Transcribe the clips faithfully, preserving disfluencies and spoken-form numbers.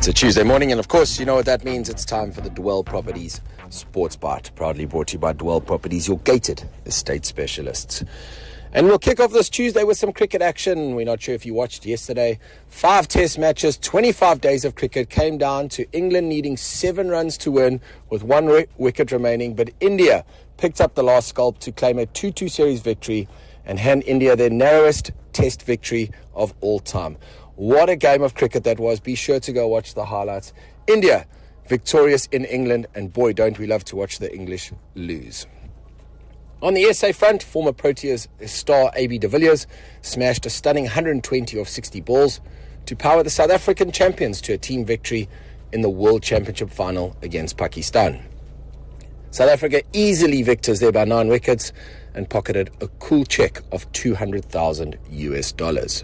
It's a Tuesday morning, and of course, you know what that means. It's time for the Dwell Properties Sports Bite, proudly brought to you by Dwell Properties, your gated estate specialists. And we'll kick off this Tuesday with some cricket action. We're not sure if you watched yesterday. Five test matches, twenty-five days of cricket came down to England needing seven runs to win with one ri- wicket remaining. But India picked up the last scalp to claim a two two series victory and hand India their narrowest test victory of all time. What a game of cricket that was. Be sure to go watch the highlights. India victorious in England, and boy, don't we love to watch the English lose. On the S A front, former Proteas star A B de Villiers smashed a stunning one hundred twenty off sixty balls to power the South African champions to a team victory in the World Championship final against Pakistan. South Africa easily victors there by nine wickets and pocketed a cool check of two hundred thousand U S dollars.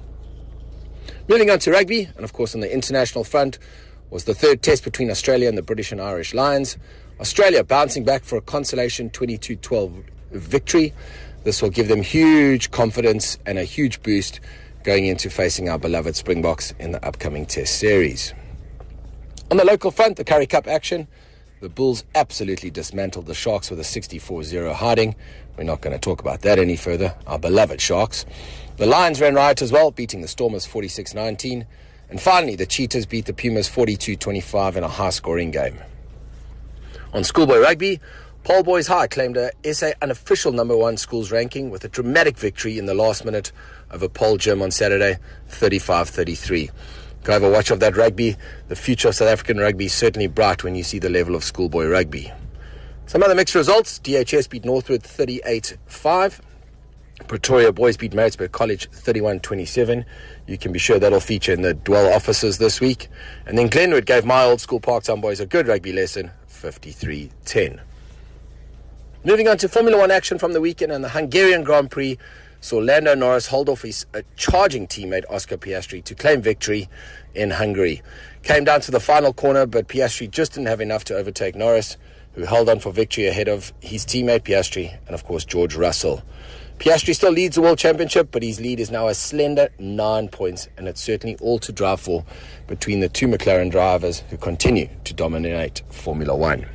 Moving on to rugby, and of course on the international front, was the third test between Australia and the British and Irish Lions. Australia bouncing back for a consolation twenty-two twelve victory. This will give them huge confidence and a huge boost going into facing our beloved Springboks in the upcoming test series. On the local front, the Currie Cup action, the Bulls absolutely dismantled the Sharks with a sixty-four zero hiding. We're not going to talk about that any further. Our beloved Sharks. The Lions ran riot as well, beating the Stormers forty-six nineteen. And finally, the Cheetahs beat the Pumas forty-two twenty-five in a high-scoring game. On schoolboy rugby, Paul Boys High claimed a S A unofficial number one schools ranking with a dramatic victory in the last minute over Paul Gym on Saturday, thirty-five thirty-three. Go have a watch of that rugby. The future of South African rugby is certainly bright when you see the level of schoolboy rugby. Some other mixed results. D H S beat Northwood thirty-eight five. Pretoria Boys beat Maritzburg College thirty-one twenty-seven. You can be sure that'll feature in the Dwell offices this week. And then Glenwood gave my old school Parktown Boys a good rugby lesson, fifty-three ten. Moving on to Formula One action from the weekend, and the Hungarian Grand Prix saw Lando Norris hold off his uh, charging teammate Oscar Piastri to claim victory in Hungary. Came down to the final corner, but Piastri just didn't have enough to overtake Norris, who held on for victory ahead of his teammate Piastri and, of course, George Russell. Piastri still leads the World Championship, but his lead is now a slender nine points, and it's certainly all to drive for between the two McLaren drivers who continue to dominate Formula One.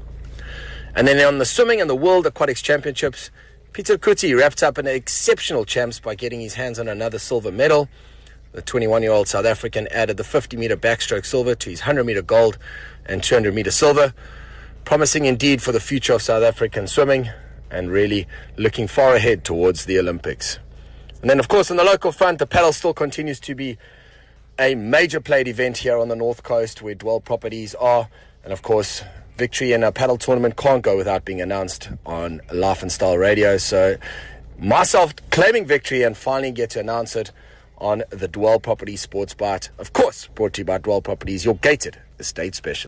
And then on the swimming and the World Aquatics Championships, Peter Kuti wrapped up an exceptional champs by getting his hands on another silver medal. The twenty-one-year-old South African added the fifty-meter backstroke silver to his one hundred-meter gold and two hundred-meter silver, promising indeed for the future of South African swimming, and really looking far ahead towards the Olympics. And then, of course, on the local front, the paddle still continues to be a major played event here on the North Coast where Dwell Properties are. And, of course, victory in a paddle tournament can't go without being announced on Life and Style Radio. So myself claiming victory and finally get to announce it on the Dwell Properties Sports Bite. Of course, brought to you by Dwell Properties, your gated estate specialist.